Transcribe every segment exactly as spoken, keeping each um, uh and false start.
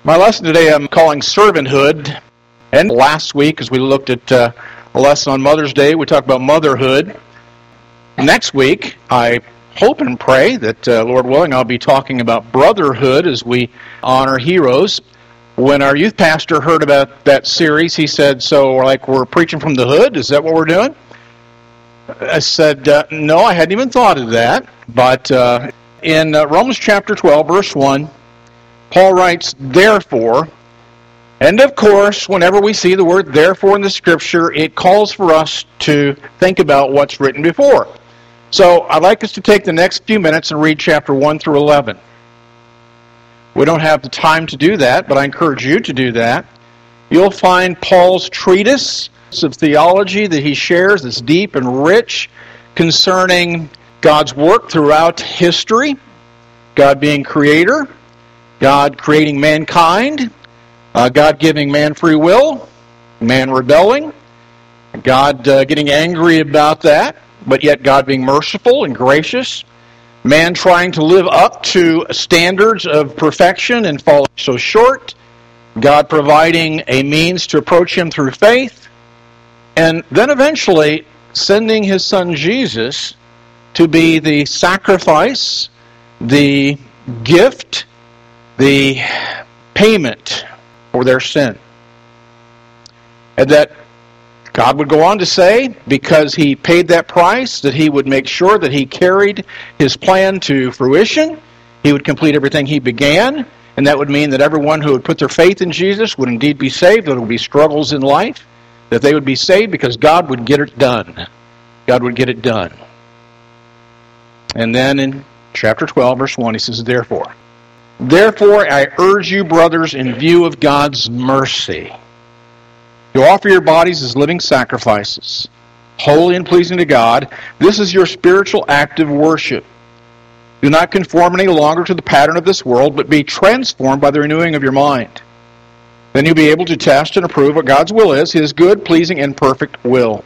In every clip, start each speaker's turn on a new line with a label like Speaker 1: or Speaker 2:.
Speaker 1: My lesson today I'm calling servanthood. And last week, as we looked at uh, a lesson on Mother's Day, we talked about motherhood. Next week, I hope and pray that, uh, Lord willing, I'll be talking about brotherhood as we honor heroes. When our youth pastor heard about that series, he said, so like we're preaching from the hood? Is that what we're doing? I said, uh, no, I hadn't even thought of that. But uh, in uh, Romans chapter twelve, verse one, Paul writes, therefore, and of course, whenever we see the word therefore in the Scripture, it calls for us to think about what's written before. So I'd like us to take the next few minutes and read chapter one through eleven. We don't have the time to do that, but I encourage you to do that. You'll find Paul's treatise of theology that he shares that's deep and rich concerning God's work throughout history, God being creator, God creating mankind, uh, God giving man free will, man rebelling, God uh, getting angry about that, but yet God being merciful and gracious, man trying to live up to standards of perfection and falling so short, God providing a means to approach him through faith, and then eventually sending his son Jesus to be the sacrifice, the gift, the payment for their sin. And that God would go on to say, because he paid that price, that he would make sure that he carried his plan to fruition. He would complete everything he began, and that would mean that everyone who would put their faith in Jesus would indeed be saved. There would be struggles in life, that they would be saved because God would get it done. God would get it done. And then in chapter twelve, verse one, he says, therefore, Therefore, I urge you, brothers, in view of God's mercy, to offer your bodies as living sacrifices, holy and pleasing to God. This is your spiritual act of worship. Do not conform any longer to the pattern of this world, but be transformed by the renewing of your mind. Then you'll be able to test and approve what God's will is, his good, pleasing, and perfect will.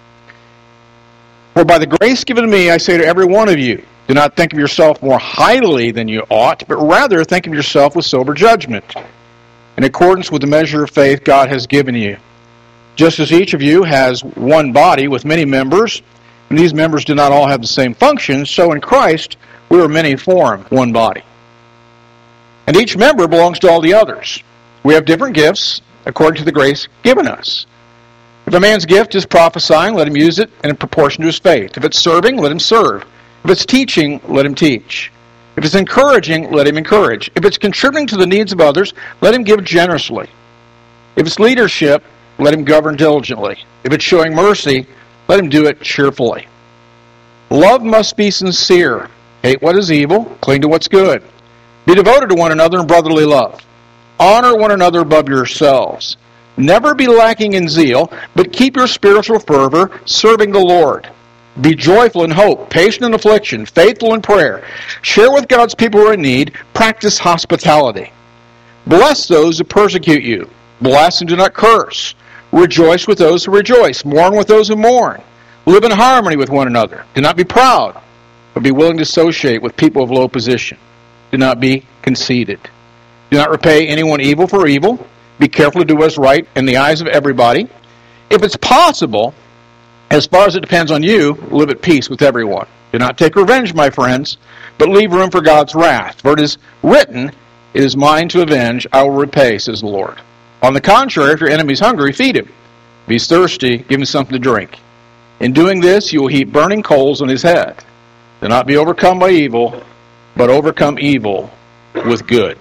Speaker 1: For by the grace given to me, I say to every one of you, do not think of yourself more highly than you ought, but rather think of yourself with sober judgment, in accordance with the measure of faith God has given you. Just as each of you has one body with many members, and these members do not all have the same function, so in Christ we are many form one body. And each member belongs to all the others. We have different gifts according to the grace given us. If a man's gift is prophesying, let him use it in proportion to his faith. If it's serving, let him serve. If it's teaching, let him teach. If it's encouraging, let him encourage. If it's contributing to the needs of others, let him give generously. If it's leadership, let him govern diligently. If it's showing mercy, let him do it cheerfully. Love must be sincere. Hate what is evil, cling to what's good. Be devoted to one another in brotherly love. Honor one another above yourselves. Never be lacking in zeal, but keep your spiritual fervor serving the Lord. Be joyful in hope, patient in affliction, faithful in prayer. Share with God's people who are in need. Practice hospitality. Bless those who persecute you. Bless and do not curse. Rejoice with those who rejoice. Mourn with those who mourn. Live in harmony with one another. Do not be proud, but be willing to associate with people of low position. Do not be conceited. Do not repay anyone evil for evil. Be careful to do what is right in the eyes of everybody. If it's possible, as far as it depends on you, live at peace with everyone. Do not take revenge, my friends, but leave room for God's wrath. For it is written, it is mine to avenge, I will repay, says the Lord. On the contrary, if your enemy is hungry, feed him. If he's thirsty, give him something to drink. In doing this, you will heap burning coals on his head. Do not be overcome by evil, but overcome evil with good.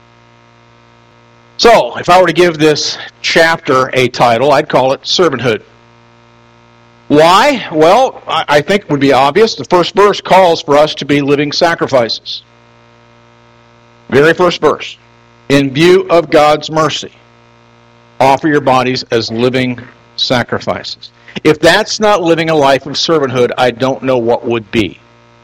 Speaker 1: So, if I were to give this chapter a title, I'd call it Servanthood. Why? Well, I think it would be obvious. The first verse calls for us to be living sacrifices. Very first verse. In view of God's mercy, offer your bodies as living sacrifices. If that's not living a life of servanthood, I don't know what would be.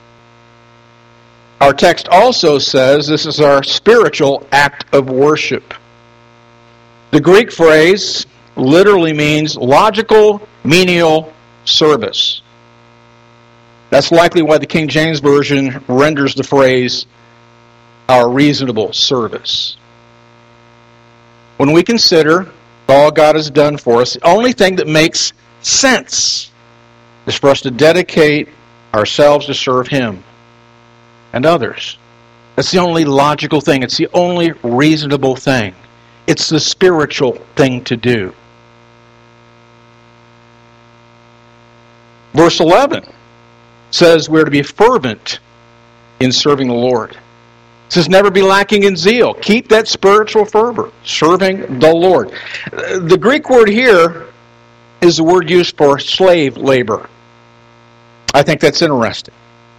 Speaker 1: Our text also says this is our spiritual act of worship. The Greek phrase literally means logical, menial service. That's likely why the King James Version renders the phrase our reasonable service. when we consider all God has done for us, the only thing that makes sense is for us to dedicate ourselves to serve Him and others. That's the only logical thing. It's the only reasonable thing. It's the spiritual thing to do. Verse eleven says we're to be fervent in serving the Lord. It says never be lacking in zeal. Keep that spiritual fervor, serving the Lord. The Greek word here is the word used for slave labor. I think that's interesting.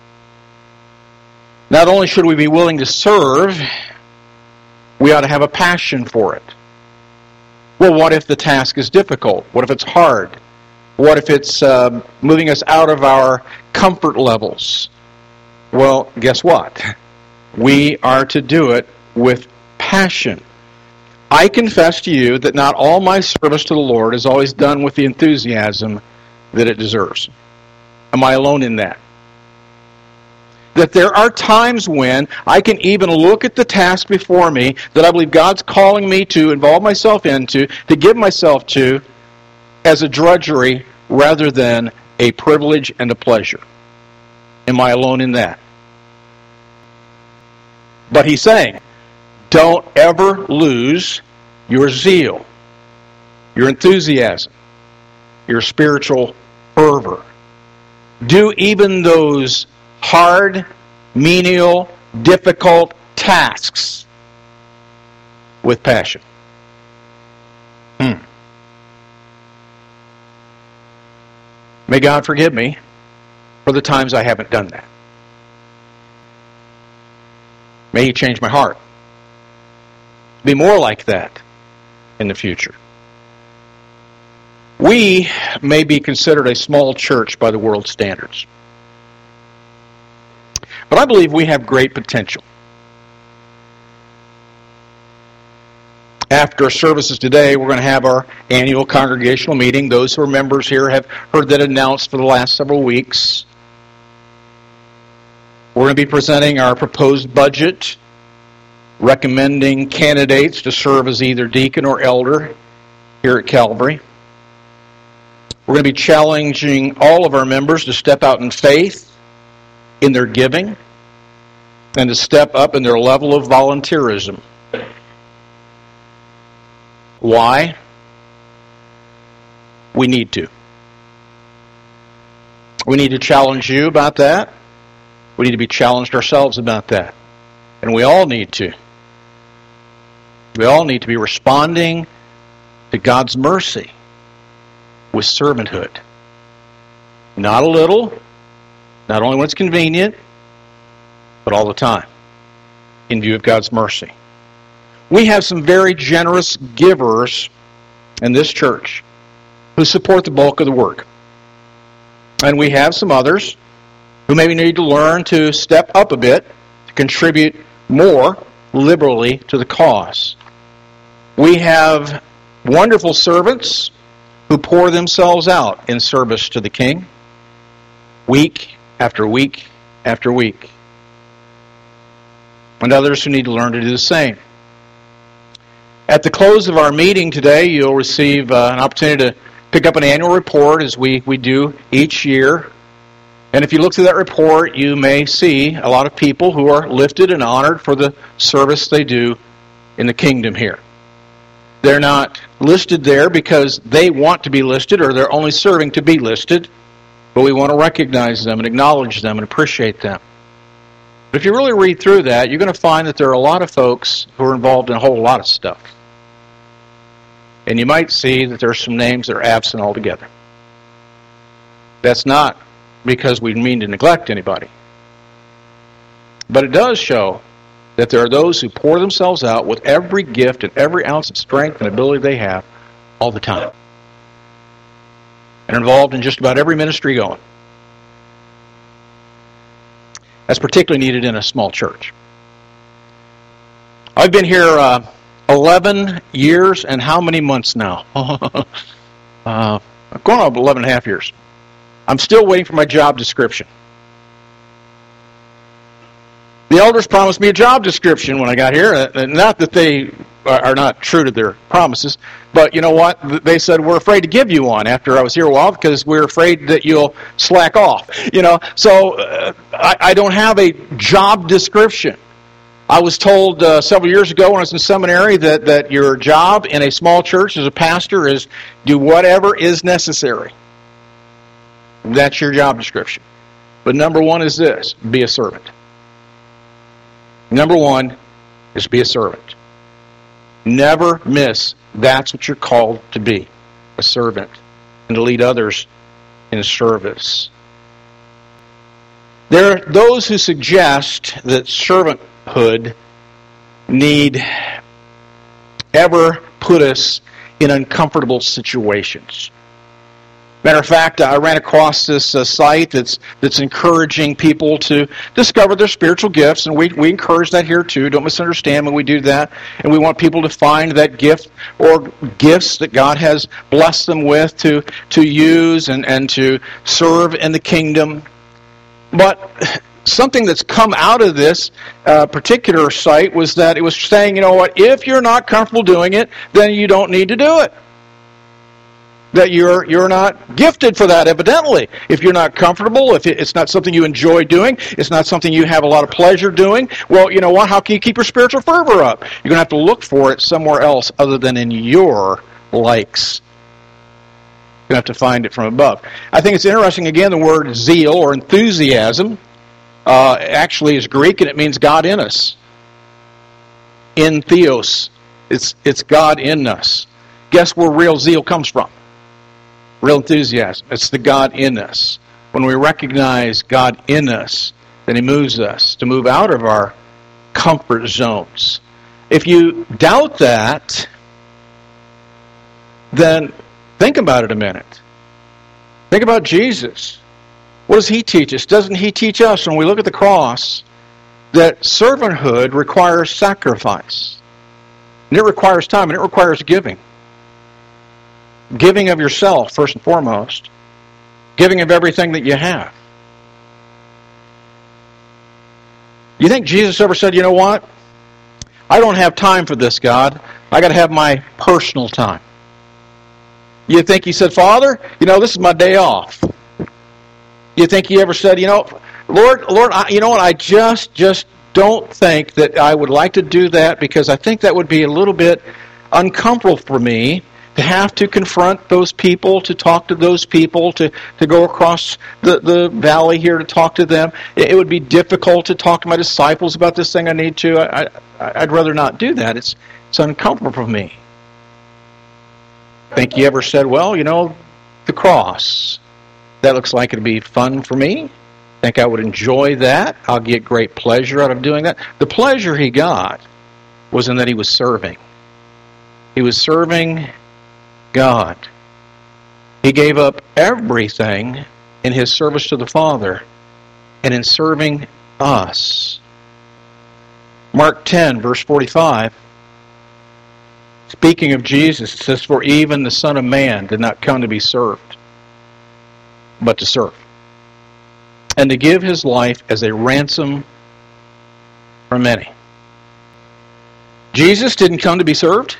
Speaker 1: Not only should we be willing to serve, we ought to have a passion for it. Well, what if the task is difficult? What if it's hard? What if it's uh, moving us out of our comfort levels? Well, guess what? We are to do it with passion. I confess to you that not all my service to the Lord is always done with the enthusiasm that it deserves. Am I alone in that? That there are times when I can even look at the task before me that I believe God's calling me to involve myself into, to give myself to, as a drudgery rather than a privilege and a pleasure. Am I alone in that? But he's saying, don't ever lose your zeal, your enthusiasm, your spiritual fervor. Do even those hard, menial, difficult tasks with passion. Hmm. May God forgive me for the times I haven't done that. May He change my heart. Be more like that in the future. We may be considered a small church by the world's standards. But I believe we have great potential. After services today, we're going to have our annual congregational meeting. Those who are members here have heard that announced for the last several weeks. We're going to be presenting our proposed budget, recommending candidates to serve as either deacon or elder here at Calvary. We're going to be challenging all of our members to step out in faith in their giving and to step up in their level of volunteerism. Why? We need to. We need to challenge you about that. We need to be challenged ourselves about that. And we all need to. We all need to be responding to God's mercy with servanthood. Not a little, not only when it's convenient, but all the time, in view of God's mercy. We have some very generous givers in this church who support the bulk of the work. And we have some others who maybe need to learn to step up a bit, to contribute more liberally to the cause. We have wonderful servants who pour themselves out in service to the King, week after week after week. And others who need to learn to do the same. At the close of our meeting today, you'll receive uh, an opportunity to pick up an annual report as we, we do each year. And if you look through that report, you may see a lot of people who are lifted and honored for the service they do in the kingdom here. They're not listed there because they want to be listed or they're only serving to be listed, but we want to recognize them and acknowledge them and appreciate them. But if you really read through that, you're going to find that there are a lot of folks who are involved in a whole lot of stuff. And you might see that there are some names that are absent altogether. That's not because we mean to neglect anybody. But it does show that there are those who pour themselves out with every gift and every ounce of strength and ability they have all the time. And are involved in just about every ministry going. That's particularly needed in a small church. I've been here uh, eleven years and how many months now? uh, I'm going on eleven and a half years. I'm still waiting for my job description. The elders promised me a job description when I got here. Not that they are not true to their promises. But you know what? They said, we're afraid to give you one after I was here a while because we're afraid that you'll slack off. You know, so uh, I, I don't have a job description. I was told uh, several years ago when I was in seminary that, that your job in a small church as a pastor is do whatever is necessary. That's your job description. But number one is this, be a servant. Number one is be a servant. Never miss that's what you're called to be, a servant, and to lead others in service. There are those who suggest that servanthood need ever put us in uncomfortable situations. Matter of fact, I ran across this uh, site that's that's encouraging people to discover their spiritual gifts, and we, we encourage that here too. Don't misunderstand when we do that. And we want people to find that gift or gifts that God has blessed them with to, to use and, and to serve in the kingdom. But something that's come out of this uh, particular site was that it was saying, you know what, if you're not comfortable doing it, then you don't need to do it. That you're you're not gifted for that, evidently. If you're not comfortable, if it's not something you enjoy doing, it's not something you have a lot of pleasure doing, well, you know what? How can you keep your spiritual fervor up? You're going to have to look for it somewhere else other than in your likes. You're going to have to find it from above. I think it's interesting, again, the word zeal or enthusiasm uh, actually is Greek, and it means God in us. In theos. It's, it's God in us. Guess where real zeal comes from? Real enthusiasm. It's the God in us. When we recognize God in us, then He moves us to move out of our comfort zones. If you doubt that, then think about it a minute. Think about Jesus. What does He teach us? Doesn't He teach us, when we look at the cross, that servanthood requires sacrifice? And it requires time, and it requires giving. Giving of yourself, first and foremost. Giving of everything that you have. You think Jesus ever said, you know what? I don't have time for this, God. I got to have my personal time. You think He said, Father, you know, this is my day off. You think He ever said, you know, Lord, Lord, I, you know what? I just, just don't think that I would like to do that because I think that would be a little bit uncomfortable for me. To have to confront those people, to talk to those people, to, to go across the, the valley here to talk to them. It, it would be difficult to talk to my disciples about this thing I need to. I, I, I'd rather not do that. It's, it's uncomfortable for me. Think you ever said, well, you know, the cross, that looks like it'd be fun for me. Think I would enjoy that. I'll get great pleasure out of doing that. The pleasure He got was in that He was serving. He was serving God. He gave up everything in His service to the Father and in serving us. Mark ten, verse forty-five, speaking of Jesus, it says, for even the Son of Man did not come to be served, but to serve, and to give His life as a ransom for many. Jesus didn't come to be served.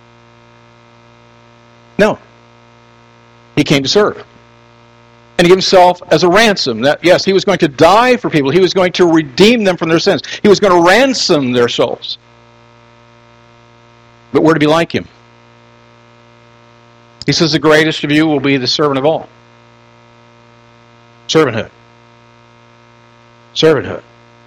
Speaker 1: No. He came to serve. And He gave Himself as a ransom. That, yes, He was going to die for people. He was going to redeem them from their sins. He was going to ransom their souls. But we're to be like Him. He says the greatest of you will be the servant of all. Servanthood. Servanthood.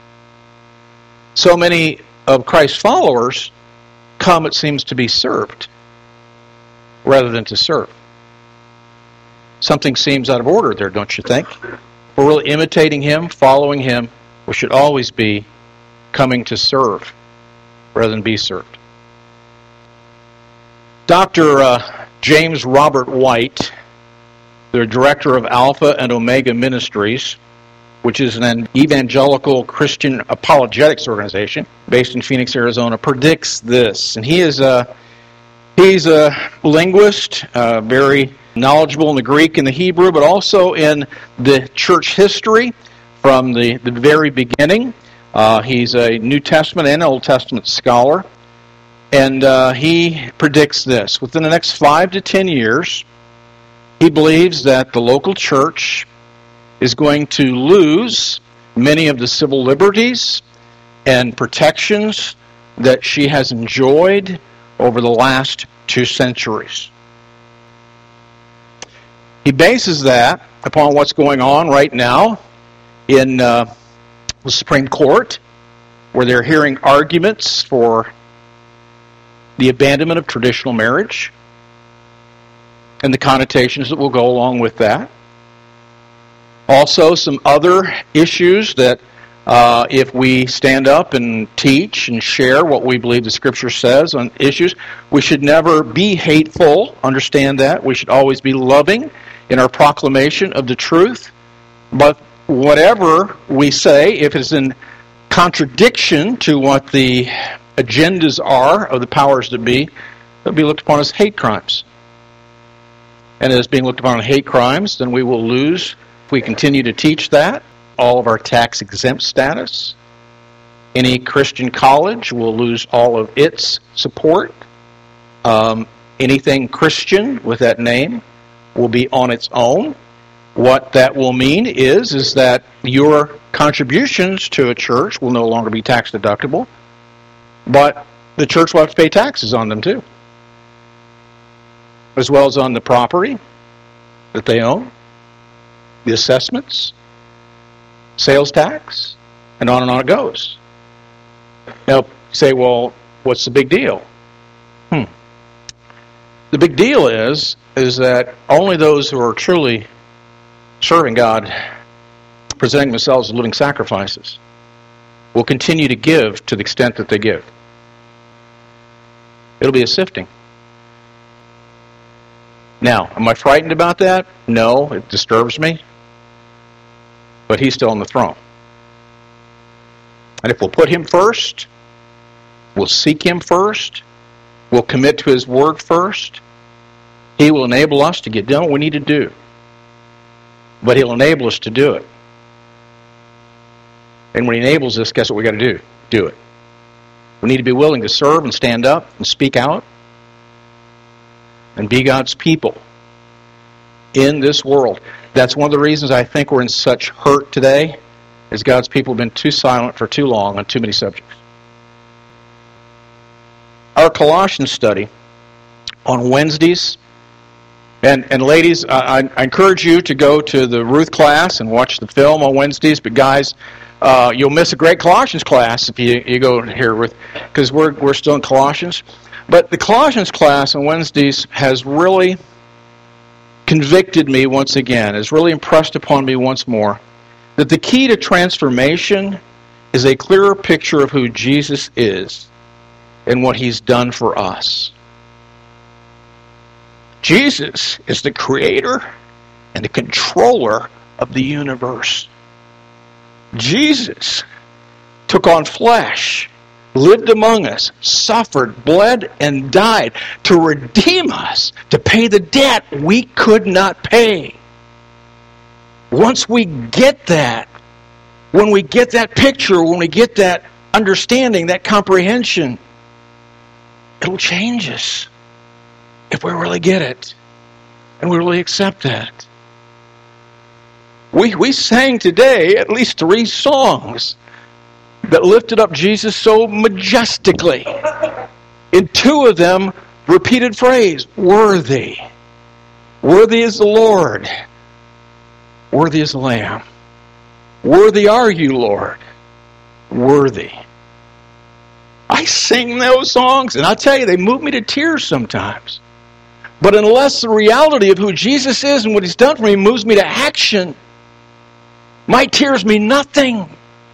Speaker 1: So many of Christ's followers come, it seems, to be served rather than to serve. Something seems out of order there, don't you think? If we're really imitating Him, following Him, we should always be coming to serve rather than be served. Doctor Uh, James Robert White, the director of Alpha and Omega Ministries, which is an evangelical Christian apologetics organization based in Phoenix, Arizona, predicts this. And he is a He's a linguist, uh, very knowledgeable in the Greek and the Hebrew, but also in the church history from the, the very beginning. Uh, he's a New Testament and Old Testament scholar. And uh, he predicts this. Within the next five to ten years, he believes that the local church is going to lose many of the civil liberties and protections that she has enjoyed over the last two centuries. He bases that upon what's going on right now in uh, the Supreme Court, where they're hearing arguments for the abandonment of traditional marriage and the connotations that will go along with that. Also, some other issues that uh, if we stand up and teach and share what we believe the Scripture says on issues, we should never be hateful. Understand that. We should always be loving in our proclamation of the truth. But whatever we say, if it's in contradiction to what the agendas are of the powers that be, they'll be looked upon as hate crimes. And as being looked upon as hate crimes, then we will lose, if we continue to teach that, all of our tax-exempt status. Any Christian college will lose all of its support. Um, anything Christian with that name will be on its own. What that will mean is, is that your contributions to a church will no longer be tax deductible, but the church will have to pay taxes on them too, as well as on the property that they own, the assessments, sales tax, and on and on it goes. Now, you say, well, what's the big deal? Hmm. The big deal is, is that only those who are truly serving God, presenting themselves as living sacrifices, will continue to give to the extent that they give. It'll be a sifting. Now, am I frightened about that? No, it disturbs me. But he's still on the throne. And if we'll put him first, we'll seek him first, we'll commit to his word first, he will enable us to get done what we need to do. But he'll enable us to do it. And when he enables us, guess what we got to do? Do it. We need to be willing to serve and stand up and speak out and be God's people in this world. That's one of the reasons I think we're in such hurt today, is God's people have been too silent for too long on too many subjects. Our Colossians study on Wednesdays, and, and ladies, I, I encourage you to go to the Ruth class and watch the film on Wednesdays, but guys, uh, you'll miss a great Colossians class if you, you go here with, because we're, we're still in Colossians. But the Colossians class on Wednesdays has really convicted me once again, has really impressed upon me once more, that the key to transformation is a clearer picture of who Jesus is and what he's done for us. Jesus is the creator and the controller of the universe. Jesus took on flesh, lived among us, suffered, bled, and died to redeem us, to pay the debt we could not pay. Once we get that, when we get that picture, when we get that understanding, that comprehension, it'll change us if we really get it and we really accept that. We, we sang today at least three songs that lifted up Jesus so majestically. In two of them, repeated phrase, worthy. Worthy is the Lord. Worthy is the Lamb. Worthy are you, Lord. Worthy. I sing those songs, and I tell you, they move me to tears sometimes. But unless the reality of who Jesus is and what he's done for me moves me to action, my tears mean nothing.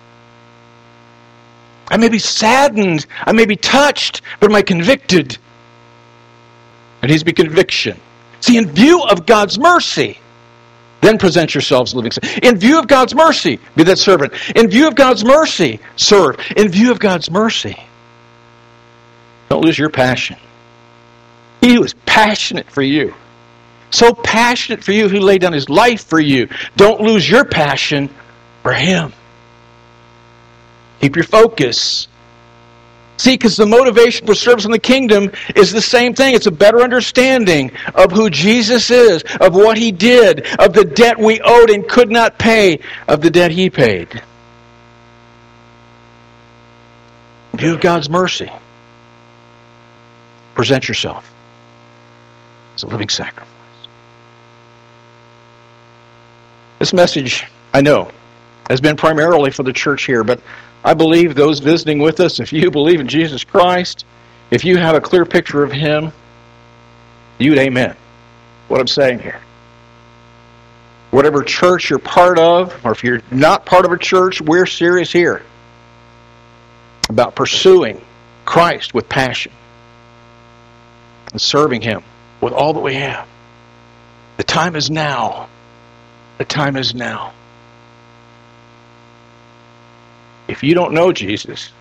Speaker 1: I may be saddened, I may be touched, but am I convicted? It needs to be conviction. See, in view of God's mercy, then present yourselves living. In view of God's mercy, be that servant. In view of God's mercy, serve. In view of God's mercy, don't lose your passion. He was passionate for you. So passionate for you, he laid down his life for you. Don't lose your passion for him. Keep your focus. See, because the motivation for service in the kingdom is the same thing. It's a better understanding of who Jesus is, of what He did, of the debt we owed and could not pay, of the debt He paid. In view of God's mercy, present yourself as a living sacrifice. This message, I know, has been primarily for the church here, but I believe those visiting with us, if you believe in Jesus Christ, if you have a clear picture of Him, you'd amen what I'm saying here. Whatever church you're part of, or if you're not part of a church, we're serious here about pursuing Christ with passion and serving Him with all that we have. The time is now. The time is now. If you don't know Jesus,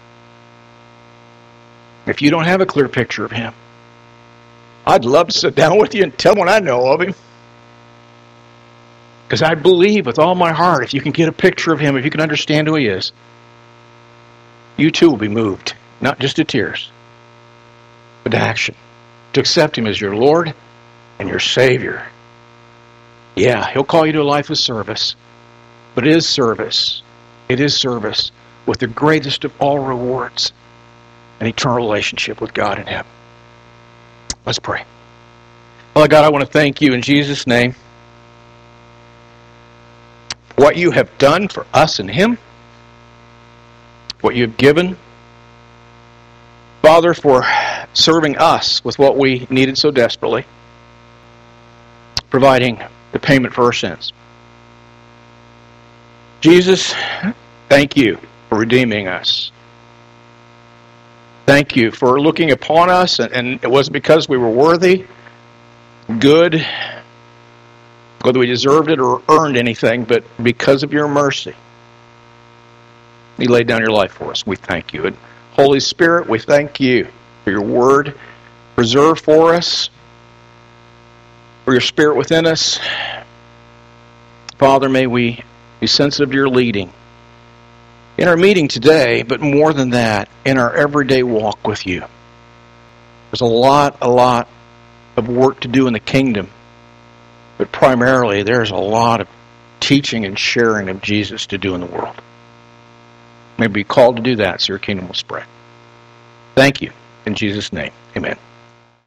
Speaker 1: if you don't have a clear picture of Him, I'd love to sit down with you and tell what I know of Him. Because I believe with all my heart, if you can get a picture of Him, if you can understand who He is, you too will be moved, not just to tears, but to action, to accept Him as your Lord and your Savior. Yeah, He'll call you to a life of service, but it is service. It is service with the greatest of all rewards, an eternal relationship with God in heaven. Let's pray. Father God, I want to thank You in Jesus' name for what You have done for us and Him, what You have given, Father, for serving us with what we needed so desperately, providing the payment for our sins. Jesus, thank You for redeeming us. Thank You for looking upon us, and, and it wasn't because we were worthy, good, whether we deserved it or earned anything, but because of Your mercy. You laid down Your life for us. We thank You. And Holy Spirit, we thank You for Your word preserved for us, for Your Spirit within us. Father, may we be sensitive to Your leading in our meeting today, but more than that, in our everyday walk with You. There's a lot, a lot of work to do in the kingdom, but primarily there's a lot of teaching and sharing of Jesus to do in the world. May we be called to do that so Your kingdom will spread. Thank You. In Jesus' name, amen.